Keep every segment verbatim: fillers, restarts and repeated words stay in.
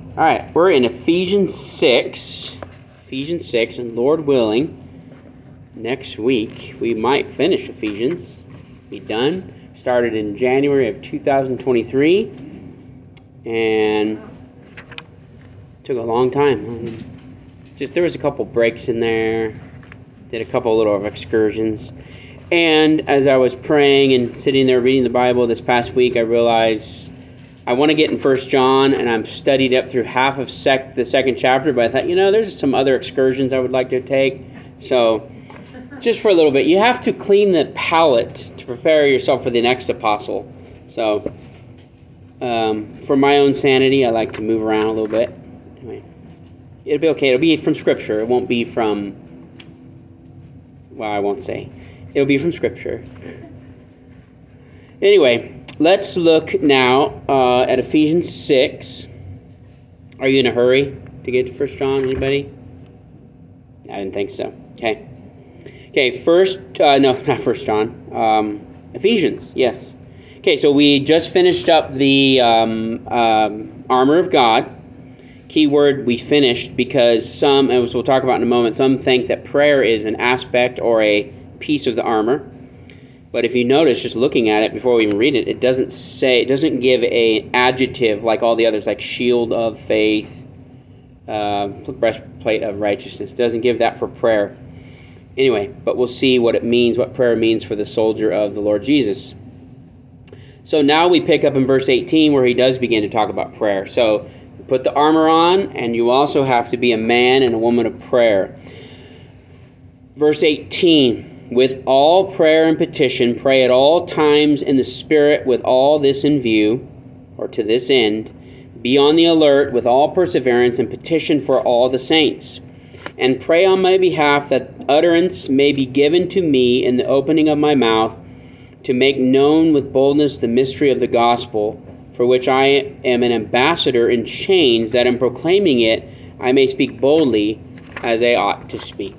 All right, we're in Ephesians six. Ephesians six, and Lord willing, next week we might finish Ephesians. Be done. Started in January of two thousand twenty-three, and took a long time. Just there was a couple breaks in there. Did a couple little of excursions. And as I was praying and sitting there reading the Bible this past week, I realized I want to get in First John, and I'm studied up through half of sec- the second chapter, but I thought, you know, there's some other excursions I would like to take. So, just for a little bit, you have to clean the palate to prepare yourself for the next apostle. So, um, for my own sanity, I like to move around a little bit. Anyway, it'll be okay. It'll be from Scripture. It won't be from, well, I won't say. It'll be from Scripture. Anyway, let's look now uh, at Ephesians six. Are you in a hurry to get to First John? Anybody? I didn't think so. Okay. Okay, first, uh, no, not First John. Um, Ephesians, yes. Okay, so we just finished up the um, um, armor of God. Keyword, we finished, because some, as we'll talk about in a moment, some think that prayer is an aspect or a piece of the armor. But if you notice, just looking at it before we even read it, it doesn't say, it doesn't give an adjective like all the others, like shield of faith, uh, breastplate of righteousness. It doesn't give that for prayer. Anyway, but we'll see what it means, what prayer means for the soldier of the Lord Jesus. So now we pick up in verse eighteen, where he does begin to talk about prayer. So you put the armor on, and you also have to be a man and a woman of prayer. Verse eighteen. With all prayer and petition, pray at all times in the Spirit with all this in view, or to this end. Be on the alert with all perseverance and petition for all the saints. And pray on my behalf that utterance may be given to me in the opening of my mouth, to make known with boldness the mystery of the gospel, for which I am an ambassador in chains, that in proclaiming it I may speak boldly as I ought to speak.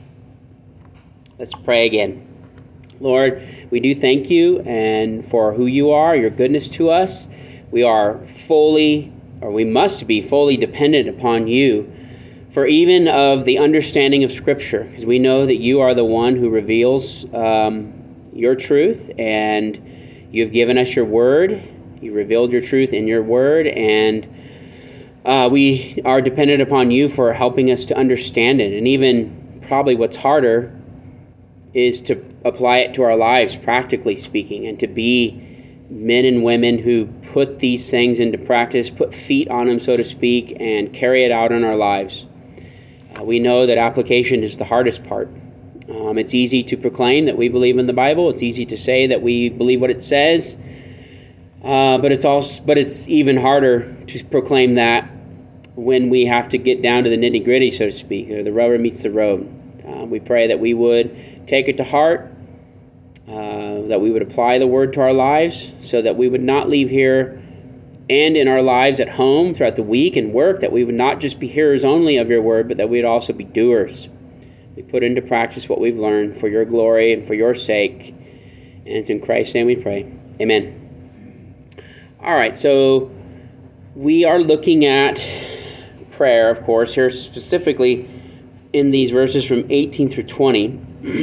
Let's pray again. Lord, we do thank you and for who you are, your goodness to us. We are fully, or we must be fully dependent upon you for even of the understanding of Scripture, because we know that you are the one who reveals um, your truth, and you've given us your word. You revealed your truth in your word, and uh, we are dependent upon you for helping us to understand it. And even probably what's harder is to apply it to our lives, practically speaking, and to be men and women who put these things into practice, put feet on them, so to speak, and carry it out in our lives. Uh, we know that application is the hardest part. Um, it's easy to proclaim that we believe in the Bible. It's easy to say that we believe what it says, uh, but it's also, but it's even harder to proclaim that when we have to get down to the nitty-gritty, so to speak, or the rubber meets the road. Uh, we pray that we would take it to heart, uh, that we would apply the word to our lives, so that we would not leave here and in our lives at home throughout the week and work, that we would not just be hearers only of your word, but that we would also be doers. We put into practice what we've learned for your glory and for your sake. And it's in Christ's name we pray. Amen. All right, so we are looking at prayer, of course, here specifically in these verses from eighteen through twenty.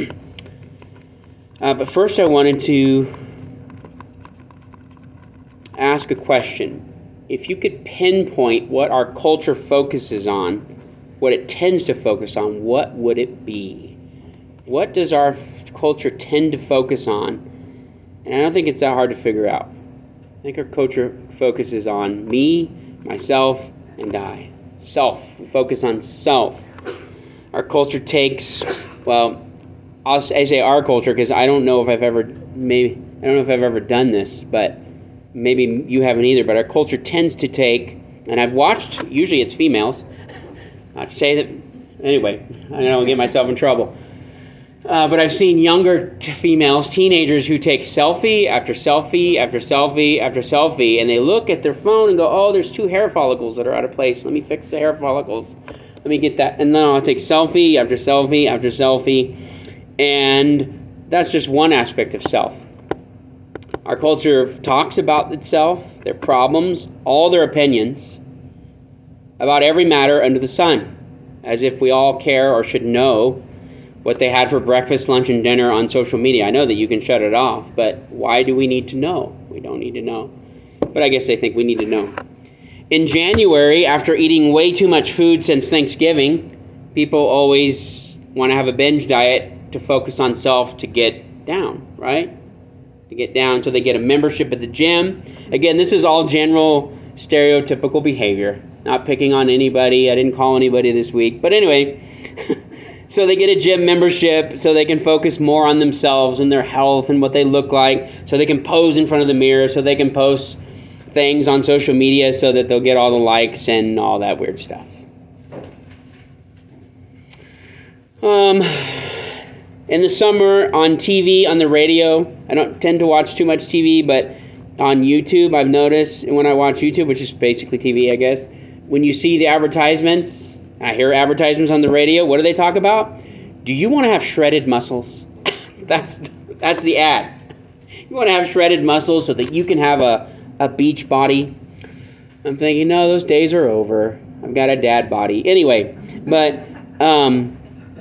Uh, but first I wanted to ask a question. If you could pinpoint what our culture focuses on, what it tends to focus on, what would it be? What does our f- culture tend to focus on? And I don't think it's that hard to figure out. I think our culture focuses on me, myself, and I. Self. We focus on self. Our culture takes, well, I'll say, I say our culture because I don't know if I've ever, maybe, I don't know if I've ever done this, but maybe you haven't either, but our culture tends to take, and I've watched, usually it's females, not to say that, anyway, I don't get myself in trouble, uh, but I've seen younger t- females, teenagers, who take selfie after selfie after selfie after selfie, and they look at their phone and go, oh, there's two hair follicles that are out of place, let me fix the hair follicles. Let me get that. And then I'll take selfie after selfie after selfie. And that's just one aspect of self. Our culture talks about itself, their problems, all their opinions. about every matter under the sun, as if we all care or should know what they had for breakfast, lunch, and dinner on social media. I know that you can shut it off, but why do we need to know? We don't need to know. But I guess they think we need to know. In January, after eating way too much food since Thanksgiving, people always want to have a binge diet to focus on self to get down, right? To get down, so they get a membership at the gym. Again, this is all general stereotypical behavior. Not picking on anybody. I didn't call anybody this week. But anyway, so they get a gym membership so they can focus more on themselves and their health and what they look like. So they can pose in front of the mirror. So they can post things on social media so that they'll get all the likes and all that weird stuff. Um, in the summer, on T V, on the radio, I don't tend to watch too much T V, but on YouTube, I've noticed when I watch YouTube, which is basically T V, I guess, when you see the advertisements, I hear advertisements on the radio, what do they talk about? Do you want to have shredded muscles? that's that's the ad. You want to have shredded muscles so that you can have a, a beach body? I'm thinking, no, those days are over. I've got a dad body. Anyway, but um,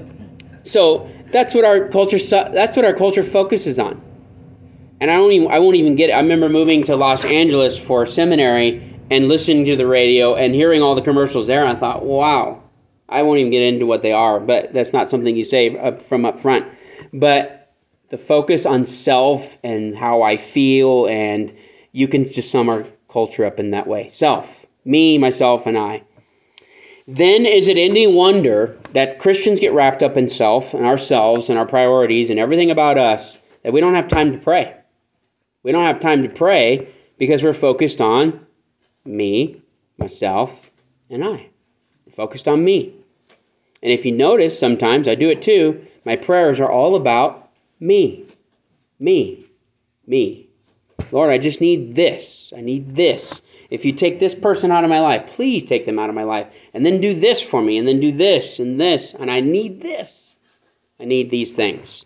so that's what our culture that's what our culture focuses on. And I don't even I won't even get it. I remember moving to Los Angeles for seminary and listening to the radio and hearing all the commercials there, and I thought, wow, I won't even get into what they are, but that's not something you say up from up front. But the focus on self and how I feel, and you can just sum our culture up in that way. Self, me, myself, and I. Then is it any wonder that Christians get wrapped up in self and ourselves and our priorities and everything about us that we don't have time to pray? We don't have time to pray because we're focused on me, myself, and I. We're focused on me. And if you notice, sometimes I do it too, my prayers are all about me. Me. Me. Lord, I just need this. I need this. If you take this person out of my life, please take them out of my life. And then do this for me. And then do this and this. And I need this. I need these things.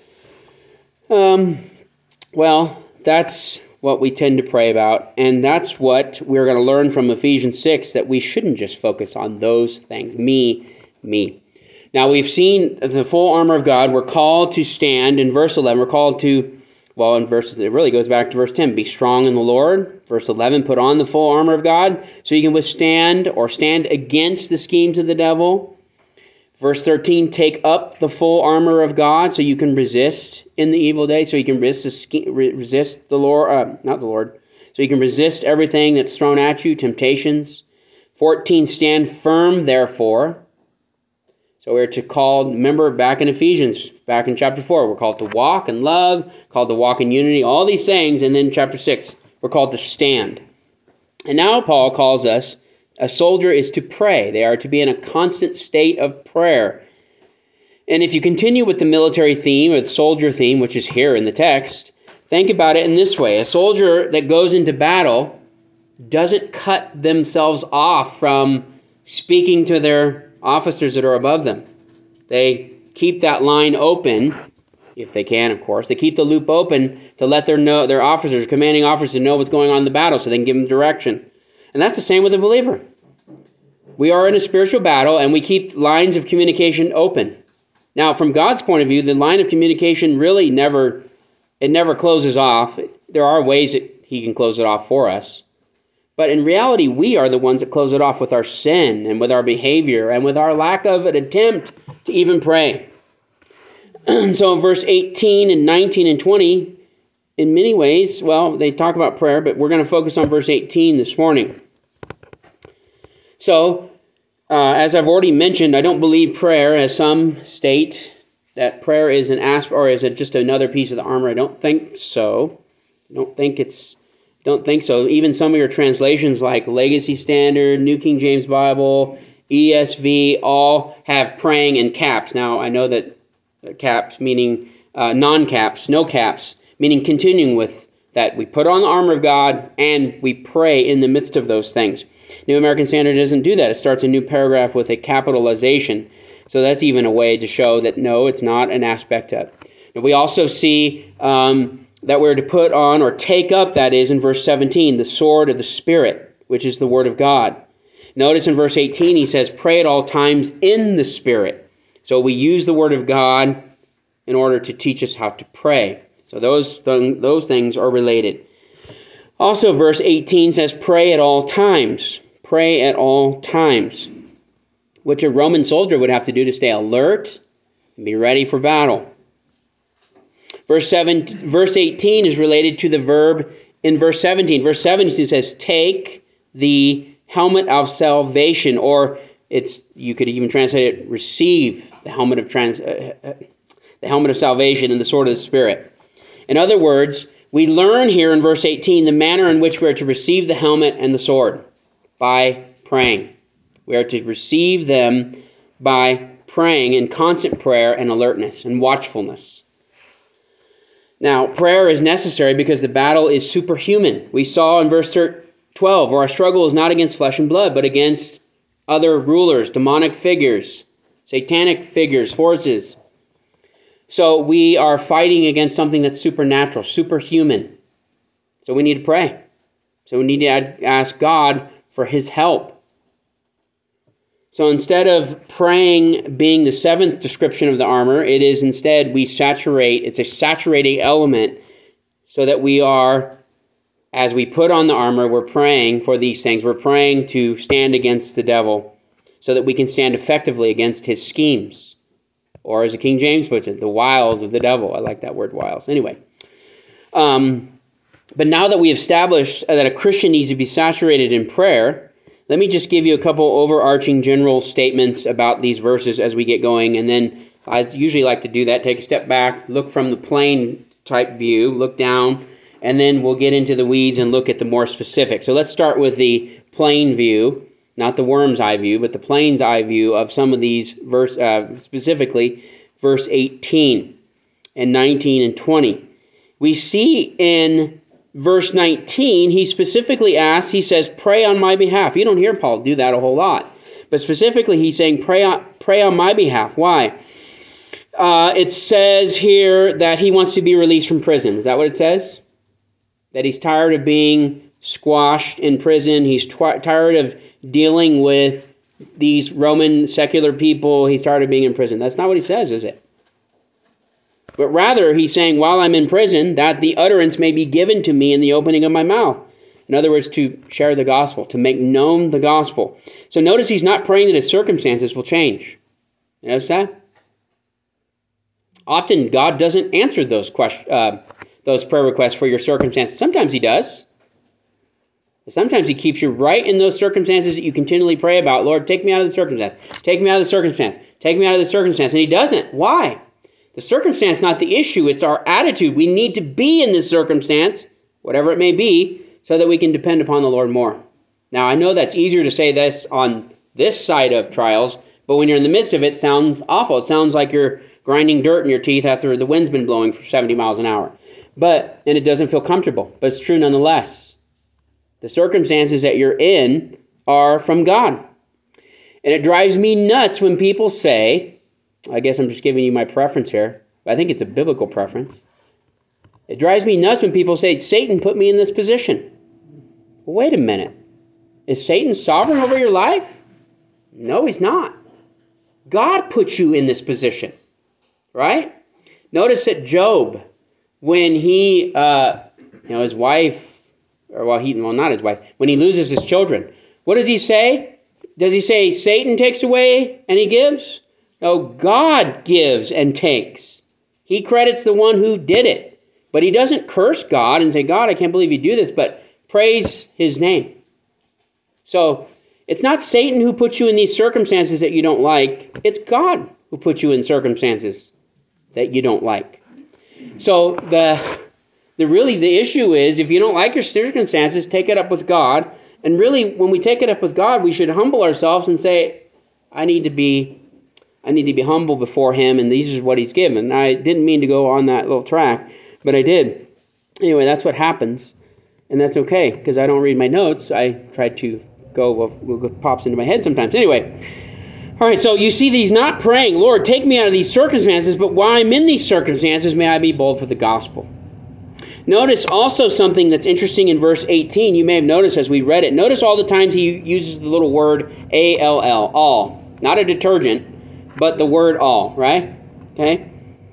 Um, well, that's what we tend to pray about. And that's what we're going to learn from Ephesians six, that we shouldn't just focus on those things. Me, me. Now, we've seen the full armor of God. We're called to stand. In verse eleven, we're called to, well, in verse, it really goes back to verse ten. Be strong in the Lord. Verse eleven, put on the full armor of God so you can withstand or stand against the schemes of the devil. Verse thirteen, take up the full armor of God so you can resist in the evil day, so you can resist the, resist the Lord, uh, not the Lord, so you can resist everything that's thrown at you, temptations. fourteen, stand firm, therefore. So we're to call, remember back in Ephesians, back in chapter four, we're called to walk in love, called to walk in unity, all these things. And then chapter six, we're called to stand. And now Paul calls us, a soldier is to pray. They are to be in a constant state of prayer. And if you continue with the military theme or the soldier theme, which is here in the text, think about it in this way. A soldier that goes into battle doesn't cut themselves off from speaking to their officers that are above them. They keep that line open, if they can, of course. They keep the loop open to let their know their officers, commanding officers, know what's going on in the battle so they can give them direction. And that's the same with a believer. We are in a spiritual battle, and we keep lines of communication open. Now, from God's point of view, the line of communication really never, it never closes off. There are ways that he can close it off for us. But in reality, we are the ones that close it off with our sin and with our behavior and with our lack of an attempt to even pray. So in verse eighteen and nineteen and twenty, in many ways, well, they talk about prayer, but we're going to focus on verse eighteen this morning. So, uh, as I've already mentioned, I don't believe prayer, as some state, that prayer is an aspect, or is it just another piece of the armor? I don't think so. I don't think it's Don't think so. Even some of your translations like Legacy Standard, New King James Bible, E S V, all have praying in caps. Now, I know that caps meaning uh, non-caps, no caps, meaning continuing with that. We put on the armor of God and we pray in the midst of those things. New American Standard doesn't do that. It starts a new paragraph with a capitalization. So that's even a way to show that, no, it's not an aspect of it. And we also see Um, that we're to put on, or take up, that is, in verse seventeen, the sword of the Spirit, which is the Word of God. Notice in verse eighteen, he says, pray at all times in the Spirit. So we use the Word of God in order to teach us how to pray. So those, th- those things are related. Also, verse eighteen says, pray at all times. Pray at all times, which a Roman soldier would have to do to stay alert and be ready for battle. Verse seven, verse eighteen is related to the verb in verse seventeen. Verse seventeen says, take the helmet of salvation, or it's you could even translate it, receive the helmet of trans, uh, uh, the helmet of salvation and the sword of the Spirit. In other words, we learn here in verse eighteen the manner in which we are to receive the helmet and the sword by praying. We are to receive them by praying in constant prayer and alertness and watchfulness. Now, prayer is necessary because the battle is superhuman. We saw in verse twelve, where our struggle is not against flesh and blood, but against other rulers, demonic figures, satanic figures, forces. So we are fighting against something that's supernatural, superhuman. So we need to pray. So we need to ask God for his help. So instead of praying being the seventh description of the armor, it is instead we saturate, it's a saturating element so that we are, as we put on the armor, we're praying for these things. We're praying to stand against the devil so that we can stand effectively against his schemes. Or as the King James puts it, the wiles of the devil. I like that word, wiles. Anyway. Um, but now that we have established that a Christian needs to be saturated in prayer, let me just give you a couple overarching general statements about these verses as we get going. And then I usually like to do that. Take a step back, look from the plain type view, look down, and then we'll get into the weeds and look at the more specific. So let's start with the plain view, not the worm's eye view, but the plain's eye view of some of these, verse, uh, specifically verse eighteen and nineteen and twenty. We see in verse nineteen, he specifically asks, he says, pray on my behalf. You don't hear Paul do that a whole lot. But specifically, he's saying, pray on, pray on my behalf. Why? Uh, it says here that he wants to be released from prison. Is that what it says? That he's tired of being squashed in prison. He's tw- tired of dealing with these Roman secular people. He's tired of being in prison. That's not what he says, is it? But rather, he's saying, while I'm in prison, that the utterance may be given to me in the opening of my mouth. In other words, to share the gospel, to make known the gospel. So notice he's not praying that his circumstances will change. You notice that? Often, God doesn't answer those questions, uh, those prayer requests for your circumstances. Sometimes he does. Sometimes he keeps you right in those circumstances that you continually pray about. Lord, take me out of the circumstance. Take me out of the circumstance. Take me out of the circumstance. And he doesn't. Why? The circumstance is not the issue. It's our attitude. We need to be in this circumstance, whatever it may be, so that we can depend upon the Lord more. Now, I know that's easier to say this on this side of trials, but when you're in the midst of it, it sounds awful. It sounds like you're grinding dirt in your teeth after the wind's been blowing for seventy miles an hour. But, and it doesn't feel comfortable, but it's true nonetheless. The circumstances that you're in are from God. And it drives me nuts when people say, I guess I'm just giving you my preference here, but I think it's a biblical preference. It drives me nuts when people say, Satan put me in this position. Well, wait a minute. Is Satan sovereign over your life? No, he's not. God put you in this position, right? Notice that Job, when he, uh, you know, his wife, or well, he, well, not his wife, when he loses his children, what does he say? Does he say Satan takes away and he gives? No, God gives and takes. He credits the one who did it. But he doesn't curse God and say, God, I can't believe you do this, but praise his name. So it's not Satan who puts you in these circumstances that you don't like. It's God who puts you in circumstances that you don't like. So the... The really, the issue is, if you don't like your circumstances, take it up with God. And really, when we take it up with God, we should humble ourselves and say, I need to be, I need to be humble before him, and this is what he's given. I didn't mean to go on that little track, but I did. Anyway, that's what happens, and that's okay, because I don't read my notes. I try to go what pops into my head sometimes. Anyway, all right, so you see that he's not praying, Lord, take me out of these circumstances, but while I'm in these circumstances, may I be bold for the gospel. Notice also something that's interesting in verse eighteen. You may have noticed as we read it. Notice all the times he uses the little word A L L, all. Not a detergent, but the word all, right? Okay.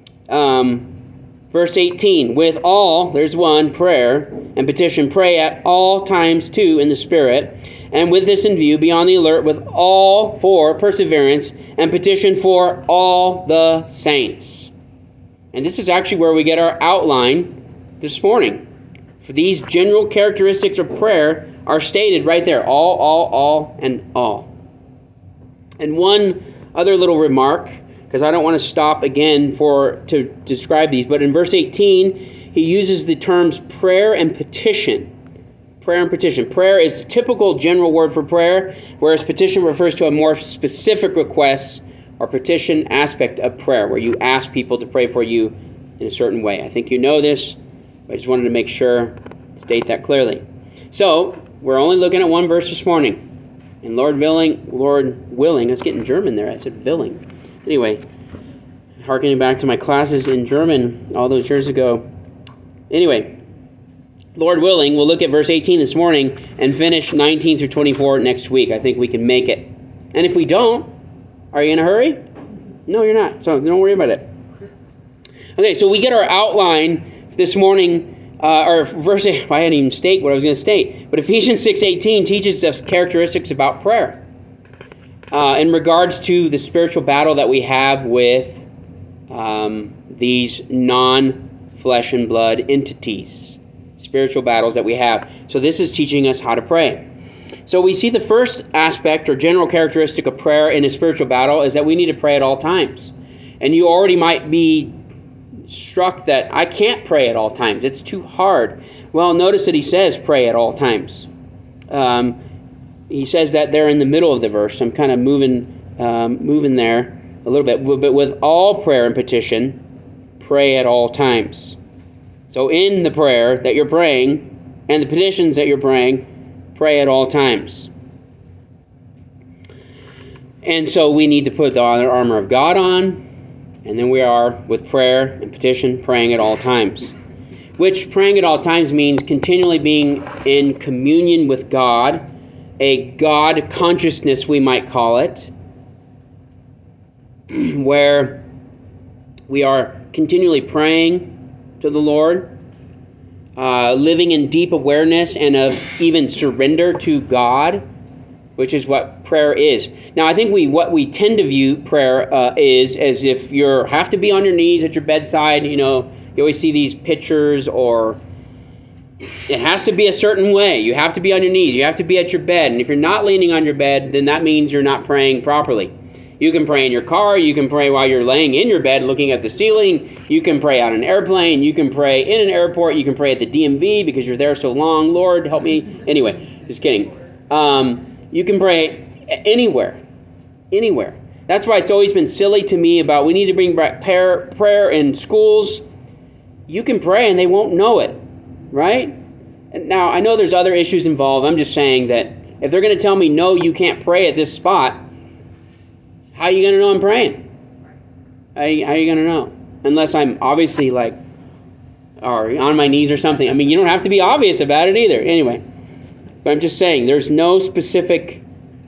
Um, verse eighteen, with all, there's one, prayer and petition, pray at all times too in the Spirit, and with this in view, be on the alert with all for perseverance and petition for all the saints. And this is actually where we get our outline this morning. For these general characteristics of prayer are stated right there. All, all, all, and all. And one other little remark, because I don't want to stop again for to describe these, but in verse eighteen, he uses the terms prayer and petition. Prayer and petition. Prayer is the typical general word for prayer, whereas petition refers to a more specific request or petition aspect of prayer, where you ask people to pray for you in a certain way. I think you know this, but I just wanted to make sure, state that clearly. So, we're only looking at one verse this morning. And Lord willing, Lord willing, I was getting German there, I said willing. Anyway, harkening back to my classes in German all those years ago. Anyway, Lord willing, we'll look at verse eighteen this morning and finish nineteen through twenty-four next week. I think we can make it. And if we don't, are you in a hurry? No, you're not. So don't worry about it. Okay, so we get our outline this morning, uh, or verse eight. I hadn't even state what I was going to state. But Ephesians six eighteen teaches us characteristics about prayer uh, in regards to the spiritual battle that we have with um, these non-flesh and blood entities. Spiritual battles that we have. So this is teaching us how to pray. So we see the first aspect or general characteristic of prayer in a spiritual battle is that we need to pray at all times. And you already might be struck that I can't pray at all times. It's too hard. Well, notice that he says pray at all times. Um, he says that there in the middle of the verse. I'm kind of moving, um, moving there a little bit. But with all prayer and petition, pray at all times. So in the prayer that you're praying and the petitions that you're praying, pray at all times. And so we need to put the armor of God on, and then we are, with prayer and petition, praying at all times. Which praying at all times means continually being in communion with God, a God consciousness we might call it, where we are continually praying to the Lord, uh, living in deep awareness and of even surrender to God, which is what prayer is. Now, I think we what we tend to view prayer uh, is as if you have to be on your knees at your bedside. You know, you always see these pictures, or it has to be a certain way. You have to be on your knees. You have to be at your bed. And if you're not leaning on your bed, then that means you're not praying properly. You can pray in your car. You can pray while you're laying in your bed looking at the ceiling. You can pray on an airplane. You can pray in an airport. You can pray at the D M V because you're there so long. Lord, help me. Anyway, just kidding. Um, you can pray anywhere. Anywhere. That's why it's always been silly to me about we need to bring back prayer, prayer in schools. You can pray and they won't know it, right? And now, I know there's other issues involved. I'm just saying that if they're going to tell me, no, you can't pray at this spot, how are you going to know I'm praying? How are you, how are you going to know? Unless I'm obviously like, or on my knees or something. I mean, you don't have to be obvious about it either. Anyway, but I'm just saying there's no specific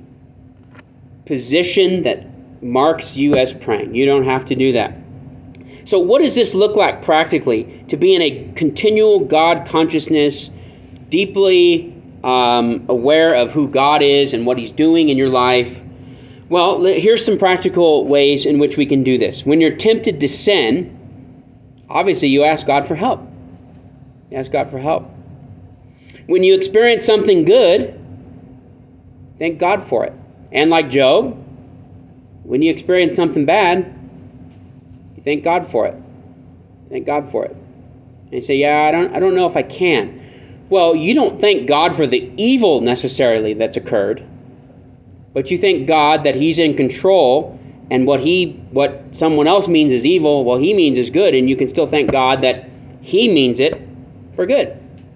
position that marks you as praying. You don't have to do that. So what does this look like practically? To be in a continual God consciousness, deeply um, aware of who God is and what He's doing in your life. Well, here's some practical ways in which we can do this. When you're tempted to sin, obviously you ask God for help. You ask God for help. When you experience something good, thank God for it. And like Job, when you experience something bad, you thank God for it. Thank God for it. And you say, yeah, I don't, I don't know if I can. Well, you don't thank God for the evil necessarily that's occurred. But you thank God that He's in control, and what he, what someone else means is evil, well, He means is good, and you can still thank God that He means it for good.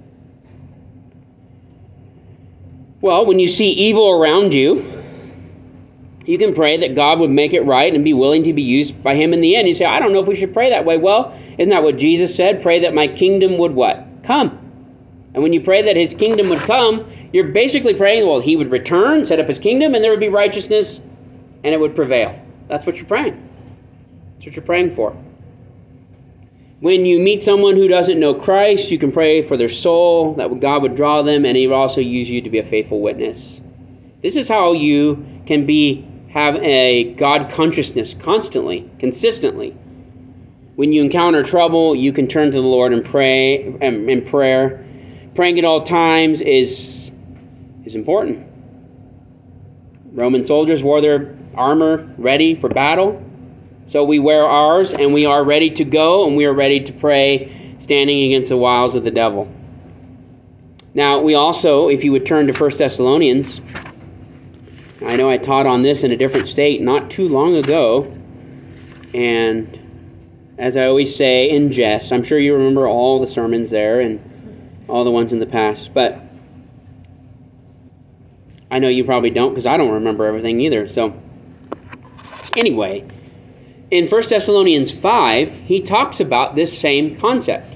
Well, when you see evil around you, you can pray that God would make it right and be willing to be used by Him in the end. You say, I don't know if we should pray that way. Well, isn't that what Jesus said? Pray that my kingdom would what? come. And when you pray that his kingdom would come, you're basically praying, well, he would return, set up his kingdom, and there would be righteousness, and it would prevail. That's what you're praying. That's what you're praying for. When you meet someone who doesn't know Christ, you can pray for their soul, that God would draw them, and he would also use you to be a faithful witness. This is how you can be have a God consciousness constantly, consistently. When you encounter trouble, you can turn to the Lord and pray um, in prayer. Praying at all times is, is important. Roman soldiers wore their armor ready for battle. So we wear ours, and we are ready to go, and we are ready to pray, standing against the wiles of the devil. Now, we also, if you would turn to First Thessalonians, I know I taught on this in a different state not too long ago, and as I always say in jest, I'm sure you remember all the sermons there and all the ones in the past, but I know you probably don't, because I don't remember everything either. So anyway, in First Thessalonians five, he talks about this same concept.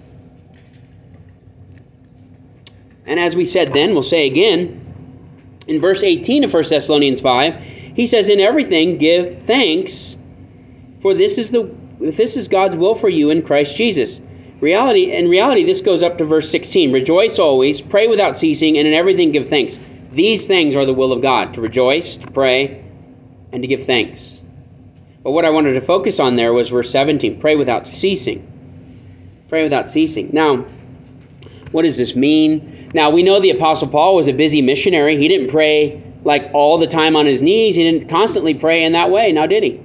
And as we said then, we'll say again, in verse eighteen of First Thessalonians five, he says, in everything give thanks, for this is the this is God's will for you in Christ Jesus. Reality, in reality, this goes up to verse sixteen. Rejoice always, pray without ceasing, and in everything give thanks. These things are the will of God, to rejoice, to pray, and to give thanks. But what I wanted to focus on there was verse seventeen, pray without ceasing. Pray without ceasing. Now, what does this mean? Now, we know the Apostle Paul was a busy missionary. He didn't pray like all the time on his knees. He didn't constantly pray in that way, now did he?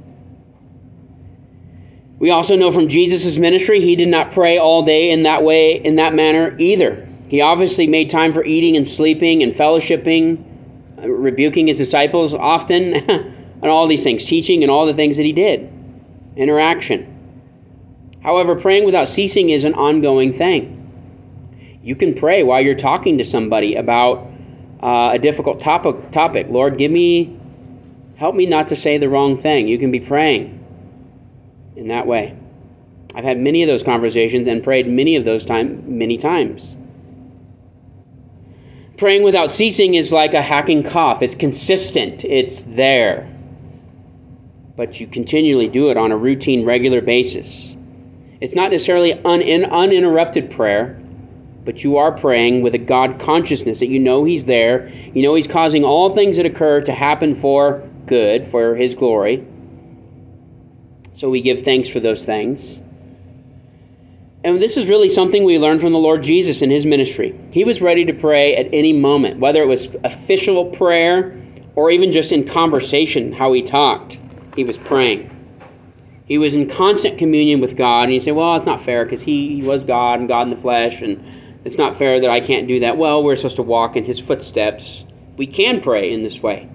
We also know from Jesus' ministry, he did not pray all day in that way, in that manner either. He obviously made time for eating and sleeping and fellowshipping, rebuking his disciples often, and all these things, teaching and all the things that he did. Interaction. However, praying without ceasing is an ongoing thing. You can pray while you're talking to somebody about uh, a difficult topic, topic. Lord, give me, help me not to say the wrong thing. You can be praying in that way. I've had many of those conversations and prayed many of those time, many times. Praying without ceasing is like a hacking cough. It's consistent. It's there. But you continually do it on a routine, regular basis. It's not necessarily un- uninterrupted prayer, but you are praying with a God consciousness that you know he's there. You know he's causing all things that occur to happen for good, for his glory. So we give thanks for those things. And this is really something we learned from the Lord Jesus in his ministry. He was ready to pray at any moment, whether it was official prayer or even just in conversation, how he talked. He was praying. He was in constant communion with God. And you say, well, it's not fair because he, he was God and God in the flesh, and it's not fair that I can't do that. Well, we're supposed to walk in his footsteps. We can pray in this way.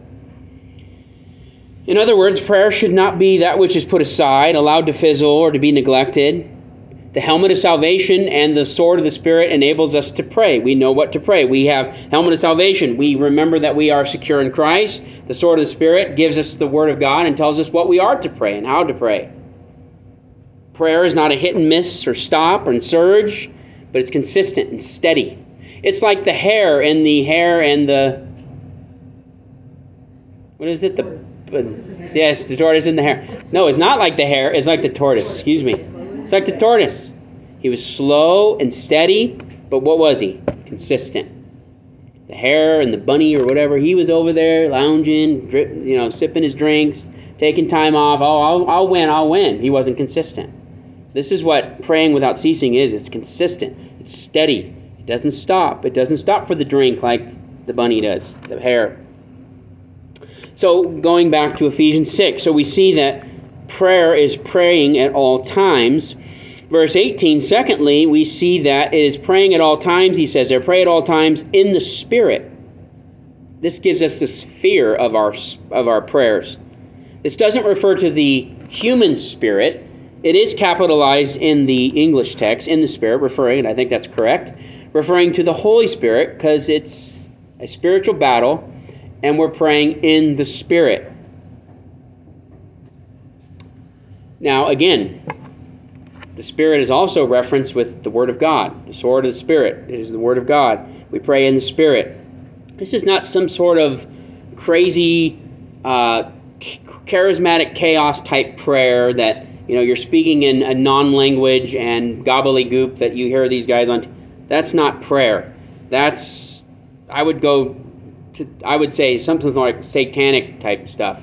In other words, prayer should not be that which is put aside, allowed to fizzle, or to be neglected. The helmet of salvation and the sword of the Spirit enables us to pray. We know what to pray. We have helmet of salvation. We remember that we are secure in Christ. The sword of the Spirit gives us the word of God and tells us what we are to pray and how to pray. Prayer is not a hit and miss or stop or surge, but it's consistent and steady. It's like the hair and the hair and the... What is it? The... Yes, the tortoise and the hare. No, it's not like the hare. It's like the tortoise. Excuse me. It's like the tortoise. He was slow and steady, but what was he? Consistent. The hare and the bunny or whatever, he was over there lounging, drip, you know, sipping his drinks, taking time off. Oh, I'll, I'll win, I'll win. He wasn't consistent. This is what praying without ceasing is. It's consistent. It's steady. It doesn't stop. It doesn't stop for the drink like the bunny does, the hare. So going back to Ephesians six, so we see that prayer is praying at all times. Verse eighteen, secondly, we see that it is praying at all times. He says there, pray at all times in the Spirit. This gives us the sphere of our, of our prayers. This doesn't refer to the human spirit. It is capitalized in the English text, in the Spirit, referring, and I think that's correct, referring to the Holy Spirit because it's a spiritual battle, and we're praying in the Spirit. Now, again, The Spirit is also referenced with the Word of God, the sword of the Spirit. It is the Word of God. We pray in the Spirit. This is not some sort of crazy, uh, charismatic chaos type prayer that, you know, you're speaking in a non-language and gobbledygook that you hear these guys on. T- That's not prayer. That's, I would go to, I would say something like satanic type stuff.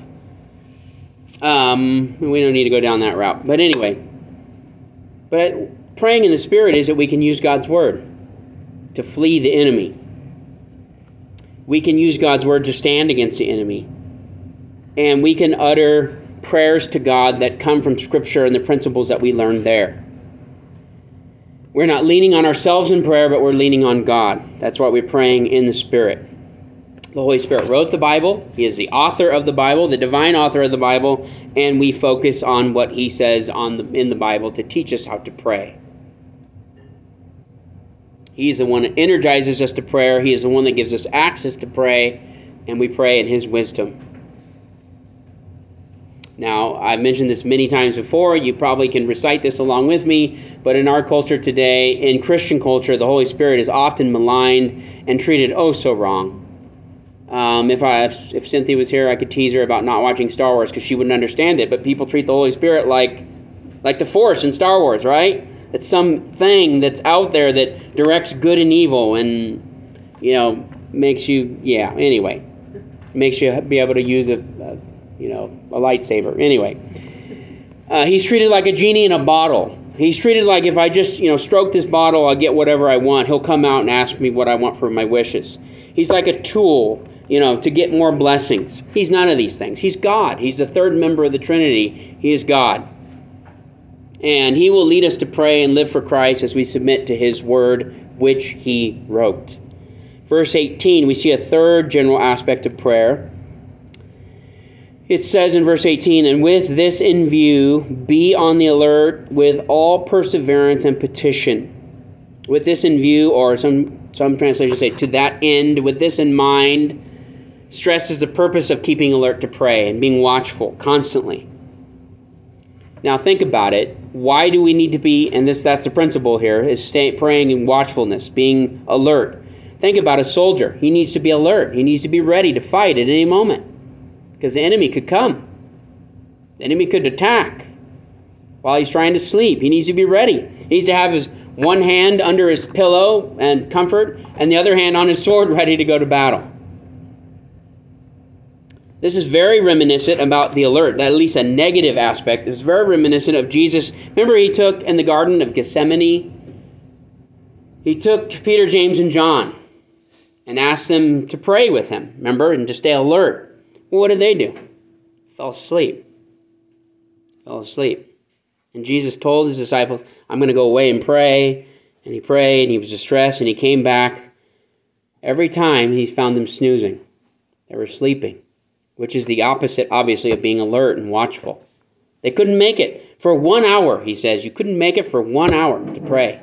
Um, we don't need to go down that route. But anyway, but praying in the Spirit is that we can use God's Word to flee the enemy. We can use God's Word to stand against the enemy. And we can utter prayers to God that come from Scripture and the principles that we learned there. We're not leaning on ourselves in prayer, but we're leaning on God. That's why we're praying in the Spirit. The Holy Spirit wrote the Bible. He is the author of the Bible, the divine author of the Bible, and we focus on what He says on the, in the Bible to teach us how to pray. He is the one that energizes us to prayer. He is the one that gives us access to pray, and we pray in His wisdom. Now, I've mentioned this many times before. You probably can recite this along with me, but in our culture today, in Christian culture, the Holy Spirit is often maligned and treated oh so wrong. Um, if I if Cynthia was here, I could tease her about not watching Star Wars because she wouldn't understand it. But people treat the Holy Spirit like like the Force in Star Wars, right? It's some thing that's out there that directs good and evil, and you know makes you yeah. Anyway, makes you be able to use a, a you know a lightsaber. Anyway, uh, he's treated like a genie in a bottle. He's treated like if I just you know stroke this bottle, I'll get whatever I want. He'll come out and ask me what I want for my wishes. He's like a tool. You know, to get more blessings. He's none of these things. He's God. He's the third member of the Trinity. He is God. And He will lead us to pray and live for Christ as we submit to His Word, which He wrote. Verse eighteen, we see a third general aspect of prayer. It says in verse eighteen, and with this in view, be on the alert with all perseverance and petition. With this in view, or some, some translations say to that end, with this in mind, stresses the purpose of keeping alert to pray and being watchful constantly. Now think about it. Why do we need to be, and this that's the principle here, is stay, praying in watchfulness, being alert. Think about a soldier. He needs to be alert. He needs to be ready to fight at any moment because the enemy could come. The enemy could attack while he's trying to sleep. He needs to be ready. He needs to have his one hand under his pillow and comfort and the other hand on his sword ready to go to battle. This is very reminiscent about the alert, at least a negative aspect. It's very reminiscent of Jesus. Remember He took in the Garden of Gethsemane? He took Peter, James, and John and asked them to pray with Him, remember, and to stay alert. Well, what did they do? Fell asleep. Fell asleep. And Jesus told His disciples, I'm going to go away and pray. And He prayed, and He was distressed, and He came back. Every time He found them snoozing. They were sleeping, which is the opposite, obviously, of being alert and watchful. They couldn't make it for one hour, He says. You couldn't make it for one hour to pray.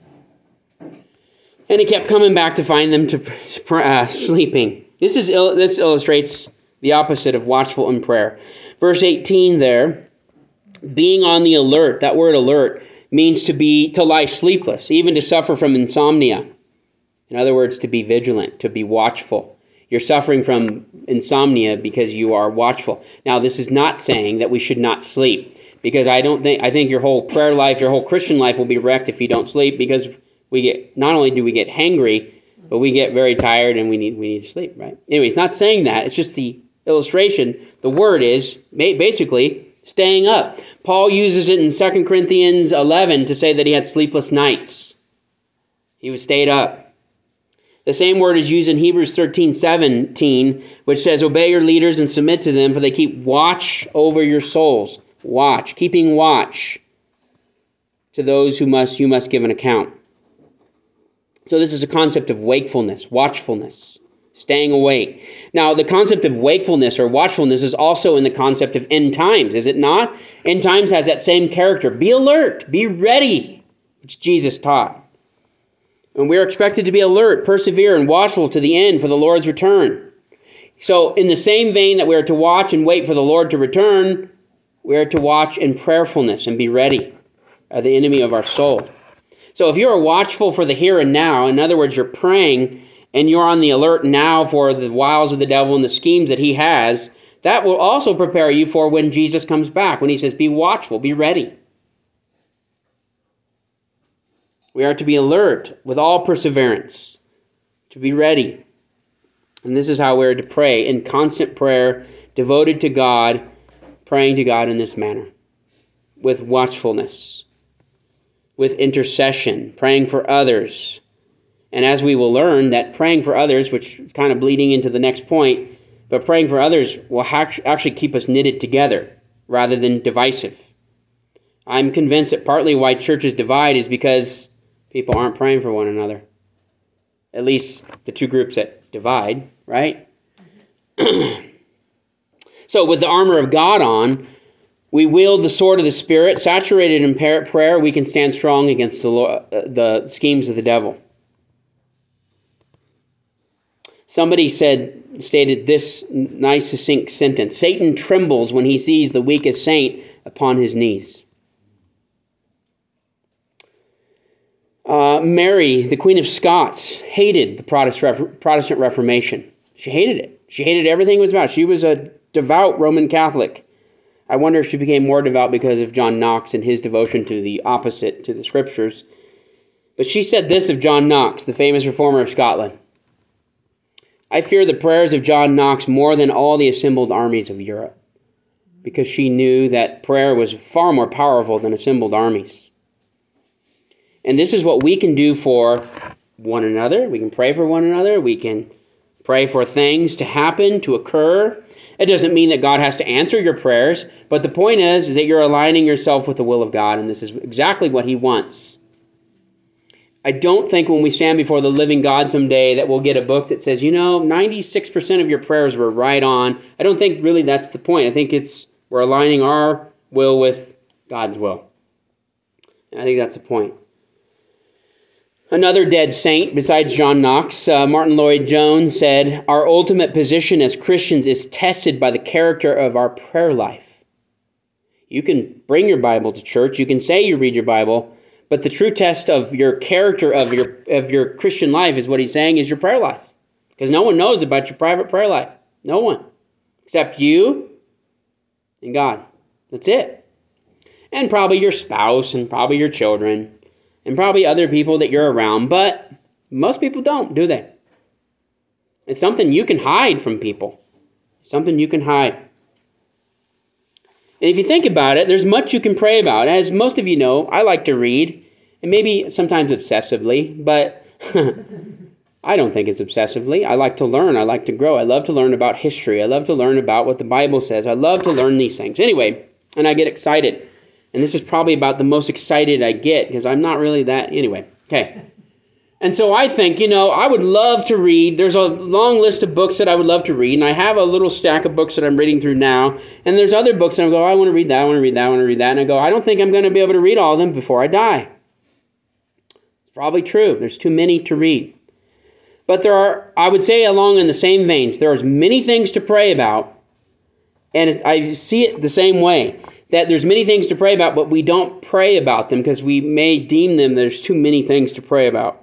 And He kept coming back to find them to uh, sleeping. This is this illustrates the opposite of watchful in prayer. Verse eighteen there, being on the alert. That word alert means to be to lie sleepless, even to suffer from insomnia. In other words, to be vigilant, to be watchful. You're suffering from insomnia because you are watchful. Now, this is not saying that we should not sleep, because I don't think I think your whole prayer life, your whole Christian life will be wrecked if you don't sleep, because we get not only do we get hangry, but we get very tired and we need we need to sleep, right? Anyway, it's not saying that. It's just the illustration. The word is basically staying up. Paul uses it in Second Corinthians eleven to say that he had sleepless nights. He was stayed up. The same word is used in Hebrews thirteen seventeen, which says, obey your leaders and submit to them, for they keep watch over your souls. Watch, keeping watch to those who must you must give an account. So this is a concept of wakefulness, watchfulness, staying awake. Now, the concept of wakefulness or watchfulness is also in the concept of end times, is it not? End times has that same character. Be alert, be ready, which Jesus taught. And we're expected to be alert, persevere, and watchful to the end for the Lord's return. So in the same vein that we are to watch and wait for the Lord to return, we are to watch in prayerfulness and be ready. are the enemy of our soul. So if you're watchful for the here and now, in other words, you're praying and you're on the alert now for the wiles of the devil and the schemes that he has, that will also prepare you for when Jesus comes back, when he says, be watchful, be ready. We are to be alert with all perseverance, to be ready. And this is how we're to pray, in constant prayer, devoted to God, praying to God in this manner, with watchfulness, with intercession, praying for others. And as we will learn, that praying for others, which is kind of bleeding into the next point, but praying for others will actually keep us knitted together rather than divisive. I'm convinced that partly why churches divide is because people aren't praying for one another. At least the two groups that divide, right? So with the armor of God on, we wield the sword of the Spirit. Saturated in prayer, we can stand strong against the, Lord, uh, the schemes of the devil. Somebody said, stated this nice, succinct sentence: Satan trembles when he sees the weakest saint upon his knees. Uh, Mary, the Queen of Scots, hated the Protestant Protestant Reformation. She hated it. She hated everything it was about. She was a devout Roman Catholic. I wonder if she became more devout because of John Knox and his devotion to the opposite, to the Scriptures. But she said this of John Knox, the famous reformer of Scotland: I fear the prayers of John Knox more than all the assembled armies of Europe, because she knew that prayer was far more powerful than assembled armies. And this is what we can do for one another. We can pray for one another. We can pray for things to happen, to occur. It doesn't mean that God has to answer your prayers, but the point is, is that you're aligning yourself with the will of God, and this is exactly what he wants. I don't think when we stand before the living God someday that we'll get a book that says, you know, ninety-six percent of your prayers were right on. I don't think really that's the point. I think it's we're aligning our will with God's will. And I think that's the point. Another dead saint besides John Knox, uh, Martin Lloyd-Jones, said, our ultimate position as Christians is tested by the character of our prayer life. You can bring your Bible to church. You can say you read your Bible. But the true test of your character, of your of your Christian life, is what he's saying, is your prayer life. Because no one knows about your private prayer life. No one. Except you and God. That's it. And probably your spouse, and probably your children, and probably other people that you're around. But most people don't, do they? It's something you can hide from people. It's something you can hide. And if you think about it, there's much you can pray about. As most of you know, I like to read, and maybe sometimes obsessively, but I don't think it's obsessively. I like to learn. I like to grow. I love to learn about history. I love to learn about what the Bible says. I love to learn these things. Anyway, and I get excited. And this is probably about the most excited I get, because I'm not really that. Anyway, okay. And so I think, you know, I would love to read. There's a long list of books that I would love to read. And I have a little stack of books that I'm reading through now. And there's other books that I go, oh, I want to read that, I want to read that, I want to read that. And I go, I don't think I'm going to be able to read all of them before I die. It's probably true. There's too many to read. But there are, I would say along in the same veins, there are many things to pray about. And it's, I see it the same way. That there's many things to pray about, but we don't pray about them because we may deem them there's too many things to pray about.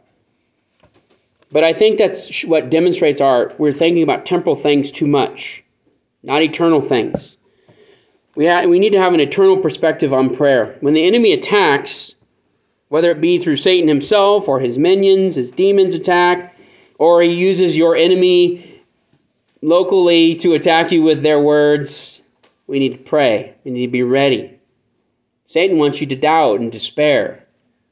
But I think that's what demonstrates our, we're thinking about temporal things too much, not eternal things. We have, we need to have an eternal perspective on prayer. When the enemy attacks, whether it be through Satan himself or his minions, his demons attack, or he uses your enemy locally to attack you with their words, we need to pray. We need to be ready. Satan wants you to doubt and despair.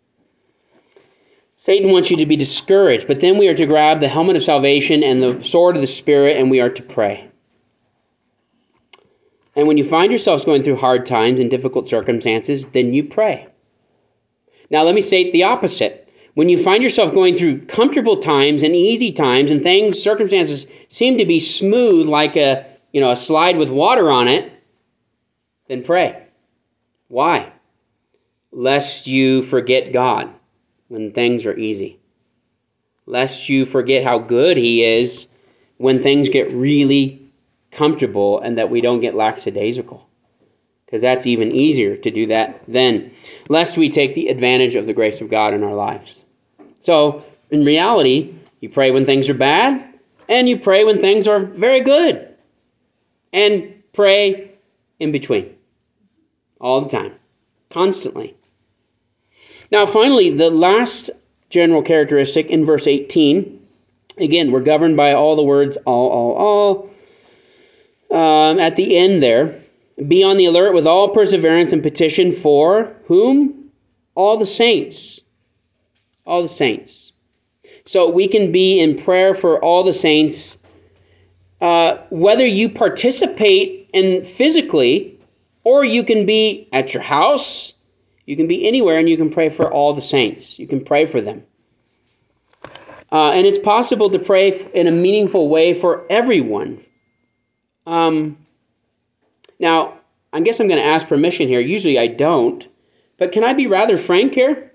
Satan wants you to be discouraged, but then we are to grab the helmet of salvation and the sword of the Spirit, and we are to pray. And when you find yourselves going through hard times and difficult circumstances, then you pray. Now let me state the opposite. When you find yourself going through comfortable times and easy times, and things, circumstances seem to be smooth like a, you know, a slide with water on it, then pray. Why? Lest you forget God when things are easy. Lest you forget how good he is when things get really comfortable and that we don't get lackadaisical. because that's even easier to do that then, lest we take the advantage of the grace of God in our lives. So, in reality, you pray when things are bad, and you pray when things are very good. And pray in between. All the time. Constantly. Now, finally, the last general characteristic in verse eighteen. Again, we're governed by all the words, all, all, all. Um, at the end there, be on the alert with all perseverance and petition for whom? All the saints. All the saints. So we can be in prayer for all the saints, uh, whether you participate in physically, or you can be at your house, you can be anywhere, and you can pray for all the saints. You can pray for them. Uh, and it's possible to pray in a meaningful way for everyone. Um, now, I guess I'm going to ask permission here. Usually I don't. But can I be rather frank here?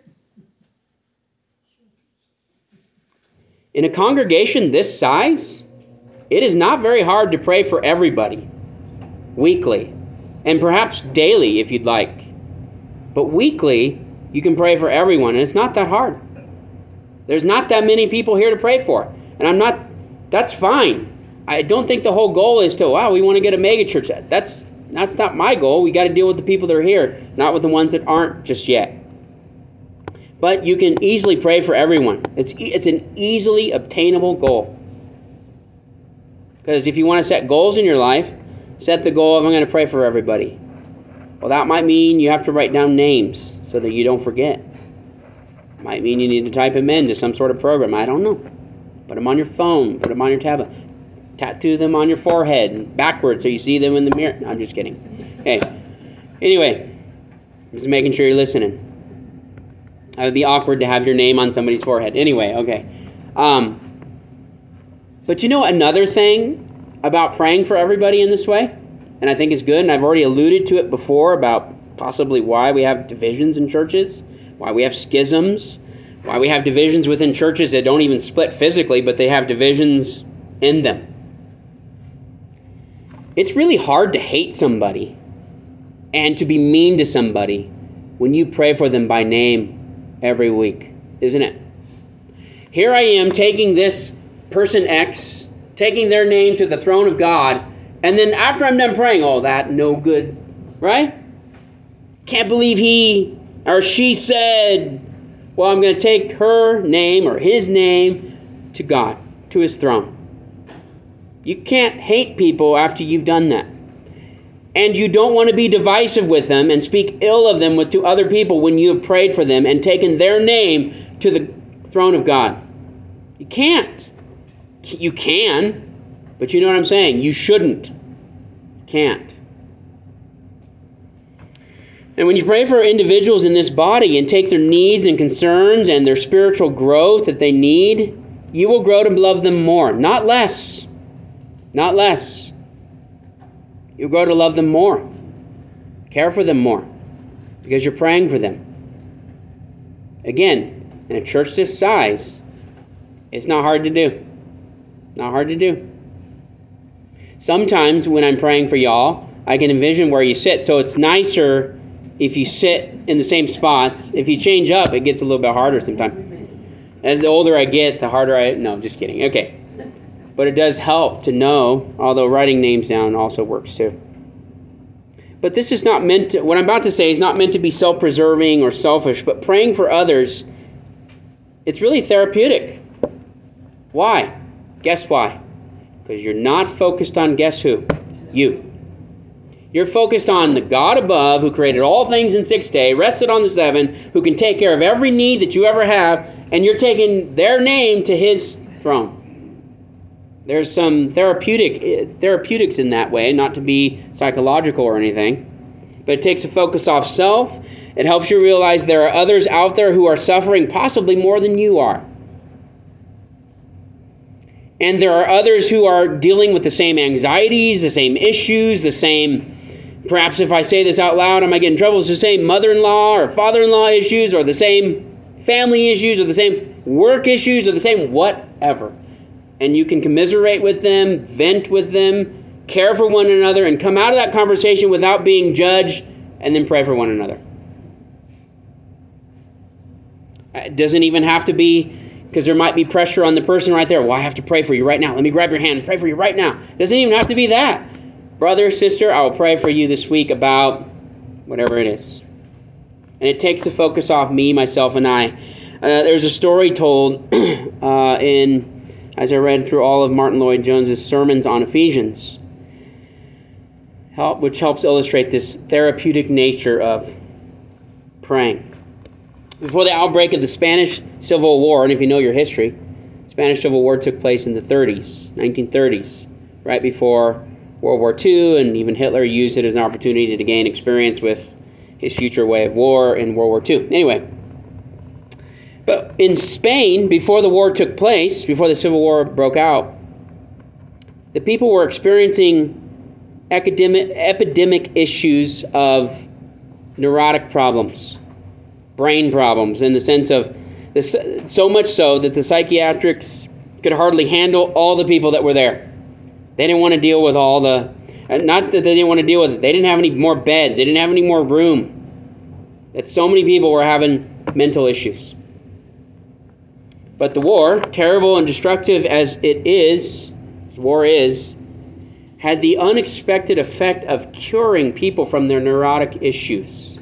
In a congregation this size, it is not very hard to pray for everybody weekly, and perhaps daily if you'd like. But weekly, you can pray for everyone, and it's not that hard. There's not that many people here to pray for, and I'm not. That's fine. I don't think the whole goal is to, wow, we want to get a mega church. That's that's not my goal. We got to deal with the people that are here, not with the ones that aren't just yet. But you can easily pray for everyone. It's it's an easily obtainable goal. Because if you want to set goals in your life, set the goal of I'm going to pray for everybody. Well, that might mean you have to write down names so that you don't forget. It might mean you need to type them into some sort of program. I don't know. Put them on your phone. Put them on your tablet. Tattoo them on your forehead and backwards so you see them in the mirror. No, I'm just kidding. Okay. Anyway, just making sure you're listening. It would be awkward to have your name on somebody's forehead. Anyway, okay. Um, but you know another thing about praying for everybody in this way? And I think it's good, and I've already alluded to it before about possibly why we have divisions in churches, why we have schisms, why we have divisions within churches that don't even split physically, but they have divisions in them. It's really hard to hate somebody and to be mean to somebody when you pray for them by name every week, isn't it? Here I am taking this person X, taking their name to the throne of God, and then after I'm done praying, all that, no good, right? Can't believe he or she said, well, I'm going to take her name or his name to God, to his throne. You can't hate people after you've done that. And you don't want to be divisive with them and speak ill of them with, to other people when you have prayed for them and taken their name to the throne of God. You can't. You can, but you know what I'm saying. You shouldn't. Can't. And when you pray for individuals in this body and take their needs and concerns and their spiritual growth that they need, you will grow to love them more, not less. Not less. You'll grow to love them more. Care for them more. Because you're praying for them. Again, in a church this size, it's not hard to do. Not hard to do. Sometimes when I'm praying for y'all, I can envision where you sit. So it's nicer if you sit in the same spots. If you change up, it gets a little bit harder sometimes. As the older I get, the harder I... No, just kidding. Okay. But it does help to know, although writing names down also works too. But this is not meant to... What I'm about to say is not meant to be self-preserving or selfish, but praying for others, it's really therapeutic. Why? Guess why? Because you're not focused on guess who? You. You're focused on the God above who created all things in six days, rested on the seven, who can take care of every need that you ever have, and you're taking their name to his throne. There's some therapeutic therapeutics in that way, not to be psychological or anything, but it takes a focus off self. It helps you realize there are others out there who are suffering possibly more than you are. And there are others who are dealing with the same anxieties, the same issues, the same, perhaps if I say this out loud, I might get in trouble, it's the same mother-in-law or father-in-law issues, or the same family issues, or the same work issues, or the same whatever. And you can commiserate with them, vent with them, care for one another, and come out of that conversation without being judged, and then pray for one another. It doesn't even have to be, because there might be pressure on the person right there. Well, I have to pray for you right now. Let me grab your hand and pray for you right now. It doesn't even have to be that. Brother, sister, I will pray for you this week about whatever it is. And it takes the focus off me, myself, and I. Uh, there's a story told uh, in, as I read through all of Martin Lloyd-Jones's sermons on Ephesians, help, which helps illustrate this therapeutic nature of praying. Before the outbreak of the Spanish Civil War, and if you know your history, the Spanish Civil War took place in the thirties, nineteen thirties, right before World War Two, and even Hitler used it as an opportunity to gain experience with his future way of war in World War Two. Anyway, but in Spain, before the war took place, before the Civil War broke out, the people were experiencing academic, epidemic issues of neurotic problems, brain problems, in the sense of this, so much so that the psychiatrics could hardly handle all the people that were there. They didn't want to deal with all the, not that they didn't want to deal with it, they didn't have any more beds, they didn't have any more room. That so many people were having mental issues. But the war, terrible and destructive as it is, war is, had the unexpected effect of curing people from their neurotic issues.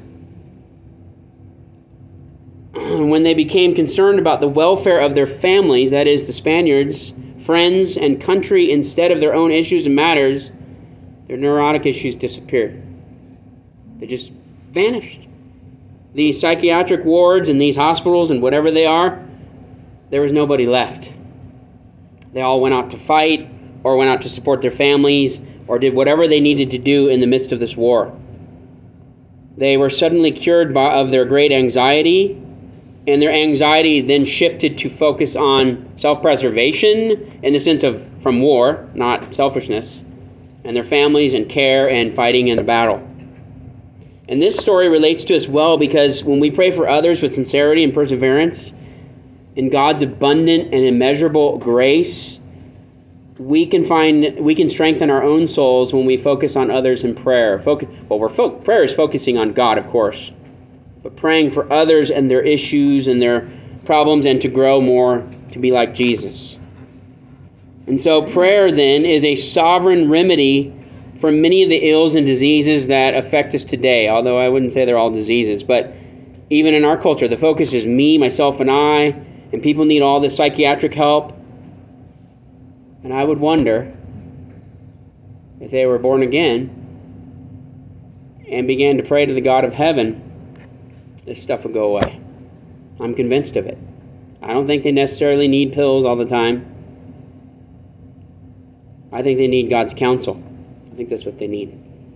When they became concerned about the welfare of their families, that is, the Spaniards, friends, and country instead of their own issues and matters, their neurotic issues disappeared. They just vanished. These psychiatric wards and these hospitals and whatever they are, there was nobody left. They all went out to fight or went out to support their families or did whatever they needed to do in the midst of this war. They were suddenly cured by, of their great anxiety, and their anxiety then shifted to focus on self-preservation in the sense of from war, not selfishness, and their families and care and fighting in the battle. And this story relates to us well because when we pray for others with sincerity and perseverance, in God's abundant and immeasurable grace, we can find we can strengthen our own souls when we focus on others in prayer. Focus, well, we're fo- prayer is focusing on God, of course, but praying for others and their issues and their problems, and to grow more to be like Jesus. And so prayer then is a sovereign remedy for many of the ills and diseases that affect us today, although I wouldn't say they're all diseases. But even in our culture, the focus is me, myself, and I, and people need all this psychiatric help. And I would wonder if they were born again and began to pray to the God of heaven, this stuff would go away. I'm convinced of it. I don't think they necessarily need pills all the time. I think they need God's counsel. I think that's what they need.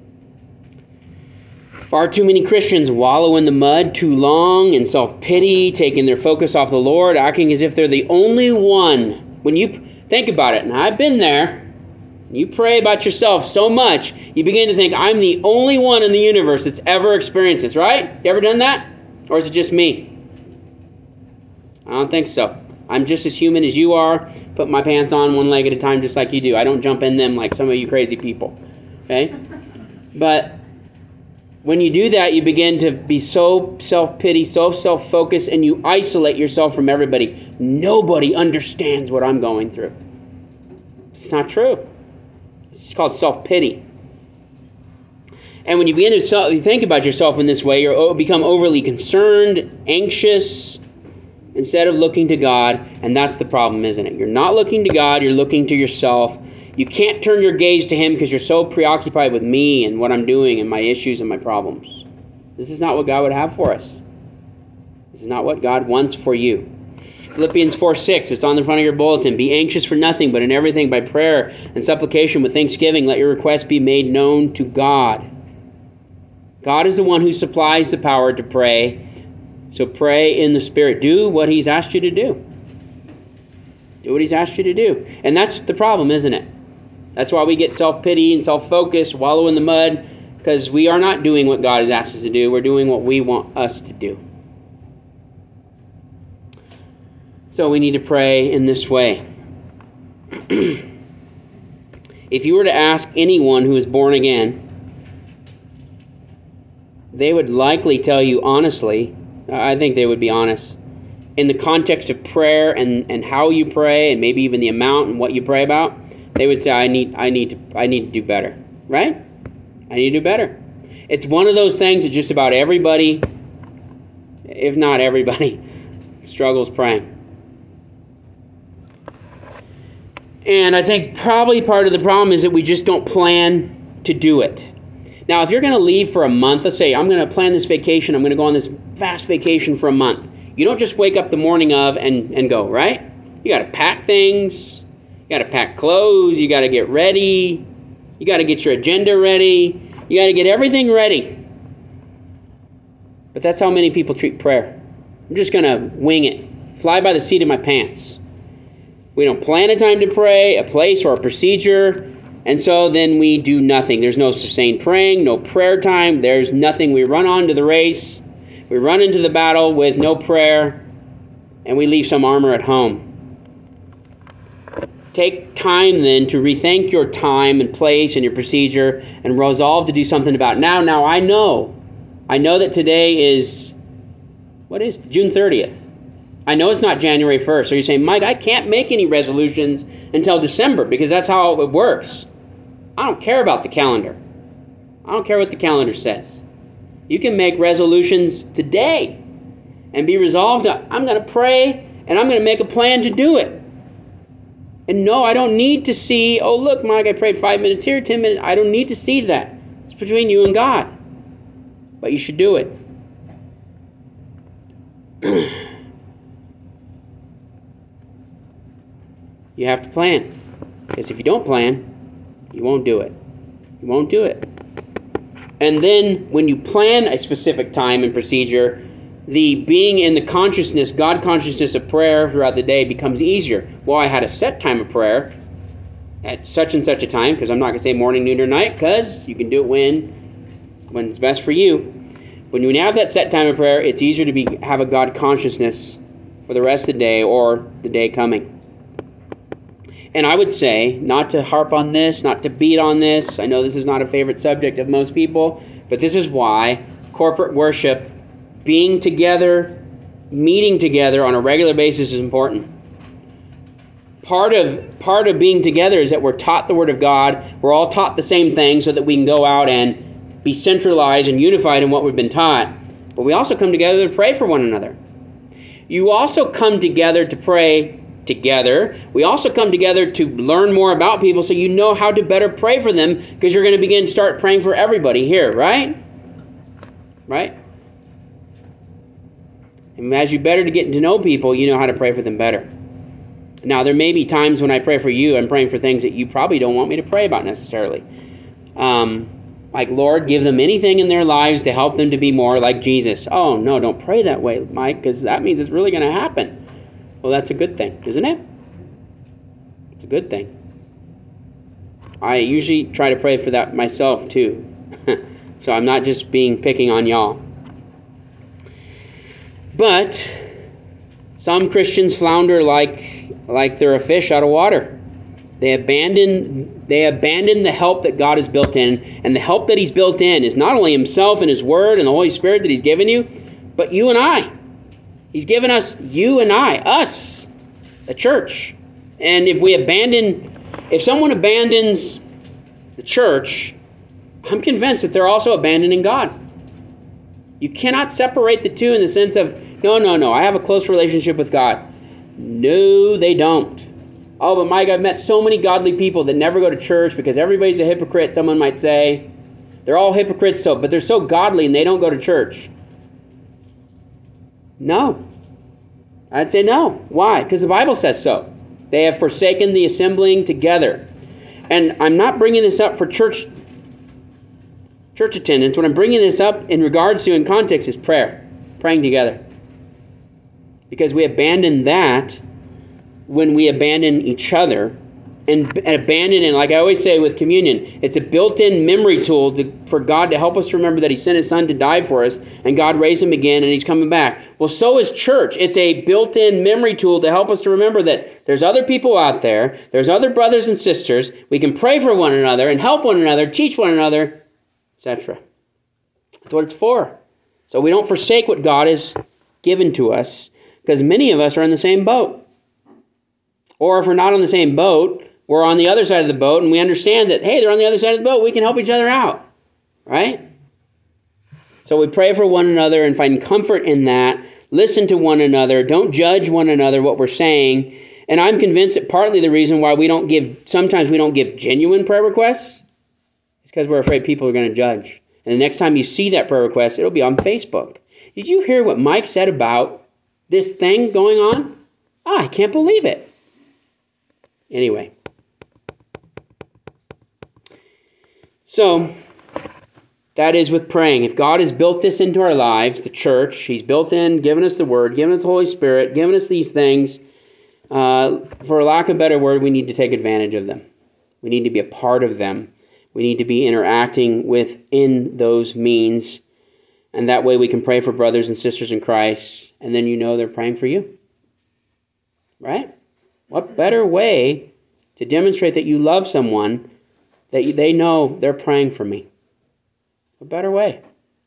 Far too many Christians wallow in the mud too long in self-pity, taking their focus off the Lord, acting as if they're the only one. When you think about it, and I've been there, you pray about yourself so much, you begin to think, I'm the only one in the universe that's ever experienced this, right? You ever done that? Or is it just me? I don't think so. I'm just as human as you are. Put my pants on one leg at a time just like you do. I don't jump in them like some of you crazy people. Okay? But when you do that, you begin to be so self-pity, so self-focused, and you isolate yourself from everybody. Nobody understands what I'm going through. It's not true. It's called self-pity. And when you begin to self, you think about yourself in this way, you become overly concerned, anxious, instead of looking to God. And that's the problem, isn't it? You're not looking to God, you're looking to yourself. You can't turn your gaze to Him because you're so preoccupied with me and what I'm doing and my issues and my problems. This is not what God would have for us. This is not what God wants for you. Philippians four six, it's on the front of your bulletin. Be anxious for nothing, but in everything by prayer and supplication with thanksgiving, let your requests be made known to God. God is the one who supplies the power to pray. So pray in the Spirit. Do what He's asked you to do. Do what He's asked you to do. And that's the problem, isn't it? That's why we get self-pity and self-focus, wallow in the mud, because we are not doing what God has asked us to do. We're doing what we want us to do. So we need to pray in this way. If you were to ask anyone who is born again, they would likely tell you honestly, I think they would be honest, in the context of prayer and, and how you pray and maybe even the amount and what you pray about, they would say, I need I need to I need to do better. Right? I need to do better. It's one of those things that just about everybody, if not everybody, struggles praying. And I think probably part of the problem is that we just don't plan to do it. Now, if you're going to leave for a month, let's say I'm going to plan this vacation, I'm going to go on this vast vacation for a month. You don't just wake up the morning of and, and go, right? You got to pack things, you got to pack clothes, you got to get ready, you got to get your agenda ready, you got to get everything ready. But that's how many people treat prayer. I'm just going to wing it, fly by the seat of my pants. We don't plan a time to pray, a place, or a procedure, and so then we do nothing. There's no sustained praying, no prayer time. There's nothing. We run on to the race. We run into the battle with no prayer, and we leave some armor at home. Take time then to rethink your time and place and your procedure and resolve to do something about it. Now, now I know. I know that today is, what is June thirtieth? I know it's not January first. So you're saying, Mike, I can't make any resolutions until December because that's how it works. I don't care about the calendar. I don't care what the calendar says. You can make resolutions today and be resolved. To, I'm going to pray and I'm going to make a plan to do it. And no, I don't need to see, oh, look, Mike, I prayed five minutes here, ten minutes. I don't need to see that. It's between you and God. But you should do it. You have to plan. Because if you don't plan, you won't do it. You won't do it. And then when you plan a specific time and procedure, the being in the consciousness, God consciousness of prayer throughout the day becomes easier. Well, I had a set time of prayer at such and such a time, because I'm not going to say morning, noon, or night, because you can do it when, when it's best for you. When you have that set time of prayer, it's easier to be have a God consciousness for the rest of the day or the day coming. And I would say, not to harp on this, not to beat on this. I know this is not a favorite subject of most people, but this is why corporate worship, being together, meeting together on a regular basis is important. Part of, part of being together is that we're taught the Word of God. We're all taught the same thing so that we can go out and be centralized and unified in what we've been taught. But we also come together to pray for one another. You also come together to pray together. We also come together to learn more about people so you know how to better pray for them, because you're going to begin to start praying for everybody here, right? Right? And as you better to get to know people, you know how to pray for them better. Now, there may be times when I pray for you, I'm praying for things that you probably don't want me to pray about necessarily. Um, like, Lord, give them anything in their lives to help them to be more like Jesus. Oh, no, don't pray that way, Mike, because that means it's really going to happen. Well, that's a good thing, isn't it? It's a good thing. I usually try to pray for that myself, too. So I'm not just being picking on y'all. But some Christians flounder like, like they're a fish out of water. They abandon, they abandon the help that God has built in. And the help that He's built in is not only Himself and His Word and the Holy Spirit that He's given you, but you and I. He's given us, you and I, us, the church. And if we abandon, if someone abandons the church, I'm convinced that they're also abandoning God. You cannot separate the two in the sense of, no, no, no, I have a close relationship with God. No, they don't. Oh, but Mike, I've met so many godly people that never go to church because everybody's a hypocrite, someone might say. They're all hypocrites, so, but they're so godly and they don't go to church. No. I'd say no. Why? Because the Bible says so. They have forsaken the assembling together. And I'm not bringing this up for church church attendance. What I'm bringing this up in regards to in context is prayer. Praying together. Because we abandon that when we abandon each other and, and abandon it. Like I always say with communion, it's a built-in memory tool to, for God to help us remember that he sent his son to die for us, and God raised him again, and he's coming back. Well, so is church. It's a built-in memory tool to help us to remember that there's other people out there, there's other brothers and sisters, we can pray for one another and help one another, teach one another, et cetera. That's what it's for. So we don't forsake what God has given to us, because many of us are in the same boat. Or if we're not on the same boat, we're on the other side of the boat, and we understand that, hey, they're on the other side of the boat. We can help each other out, right? So we pray for one another and find comfort in that. Listen to one another. Don't judge one another, what we're saying. And I'm convinced that partly the reason why we don't give, sometimes we don't give genuine prayer requests is because we're afraid people are going to judge. And the next time you see that prayer request, it'll be on Facebook. Did you hear what Mike said about this thing going on? Oh, I can't believe it. Anyway. So, that is with praying. If God has built this into our lives, the church, he's built in, given us the Word, given us the Holy Spirit, given us these things, uh, for lack of a better word, we need to take advantage of them. We need to be a part of them. We need to be interacting within those means. And that way we can pray for brothers and sisters in Christ, and then you know they're praying for you. Right? What better way to demonstrate that you love someone that you, they know they're praying for me? A better way.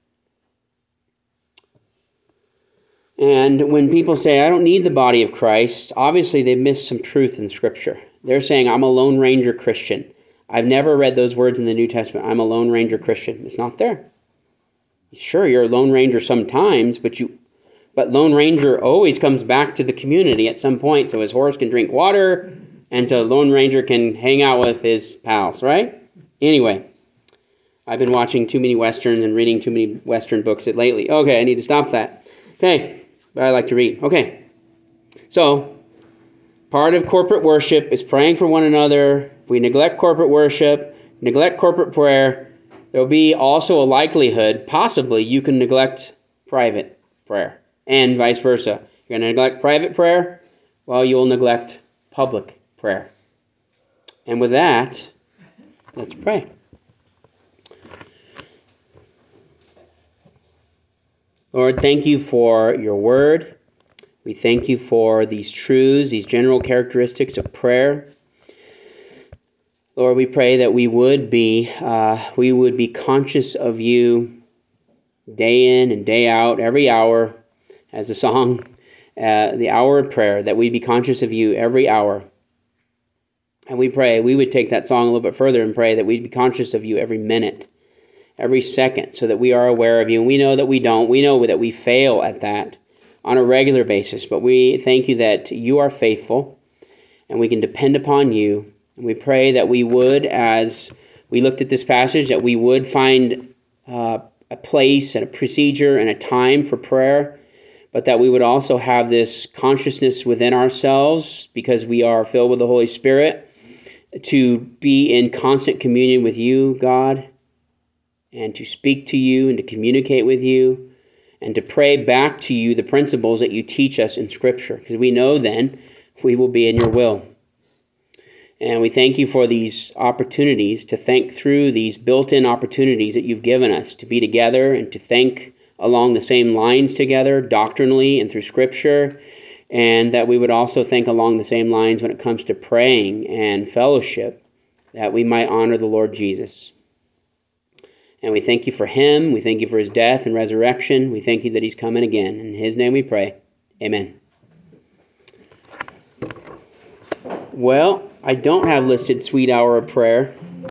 And when people say, I don't need the body of Christ, obviously they miss some truth in Scripture. They're saying, I'm a Lone Ranger Christian. I've never read those words in the New Testament. I'm a Lone Ranger Christian. It's not there. Sure, you're a Lone Ranger sometimes, but you, but Lone Ranger always comes back to the community at some point, so his horse can drink water, and so Lone Ranger can hang out with his pals, right? Anyway, I've been watching too many Westerns and reading too many Western books lately. Okay, I need to stop that. Okay, but I like to read. Okay, so part of corporate worship is praying for one another. If we neglect corporate worship, neglect corporate prayer, there will be also a likelihood, possibly, you can neglect private prayer, and vice versa. You're going to neglect private prayer, well, you'll neglect public prayer. And with that, let's pray. Lord, thank you for your word. We thank you for these truths, these general characteristics of prayer. Lord, we pray that we would be uh, we would be conscious of you day in and day out, every hour, as the song, uh, the hour of prayer, that we'd be conscious of you every hour. And we pray we would take that song a little bit further and pray that we'd be conscious of you every minute, every second, so that we are aware of you. And we know that we don't. We know that we fail at that on a regular basis. But we thank you that you are faithful and we can depend upon you. And we pray that we would, as we looked at this passage, that we would find uh, a place and a procedure and a time for prayer, but that we would also have this consciousness within ourselves, because we are filled with the Holy Spirit, to be in constant communion with you, God, and to speak to you and to communicate with you and to pray back to you the principles that you teach us in Scripture, because we know then we will be in your will. And we thank you for these opportunities to think through these built-in opportunities that you've given us to be together and to think along the same lines together, doctrinally and through Scripture, and that we would also think along the same lines when it comes to praying and fellowship, that we might honor the Lord Jesus. And we thank you for him. We thank you for his death and resurrection. We thank you that he's coming again. In his name we pray. Amen. Well, I don't have listed sweet hour of prayer.